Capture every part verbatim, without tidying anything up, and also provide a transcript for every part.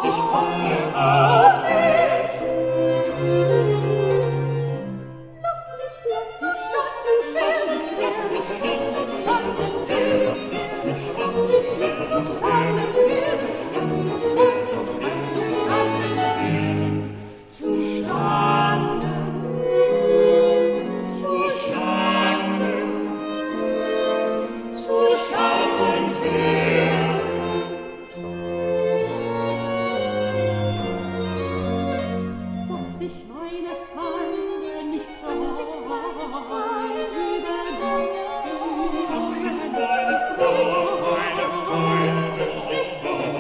ich hoffe auf dich. Lass mich, lass mich Schatten schätzen, lass mich Schatten schätzen, lass mich Schatten schätzen, lass mich Schatten schätzen, zustande, zustande, zustande werden. Dass ich meine Feinde nicht frei über mich, Dass ich meine Feinde, meine Feinde nicht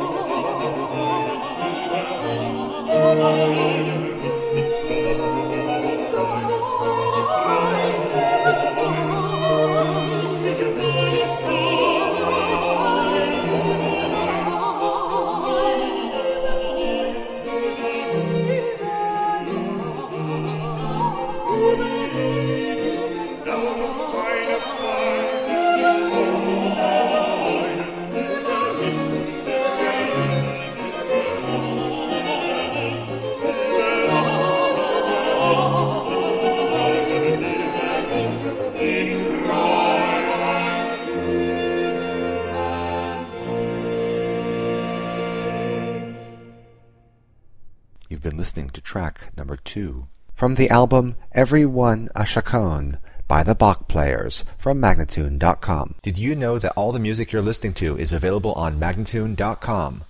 You've been listening to track number two from the album Everyone a Chaconne by the Bach Players from Magnatune dot com. Did you know that all the music you're listening to is available on Magnatune dot com?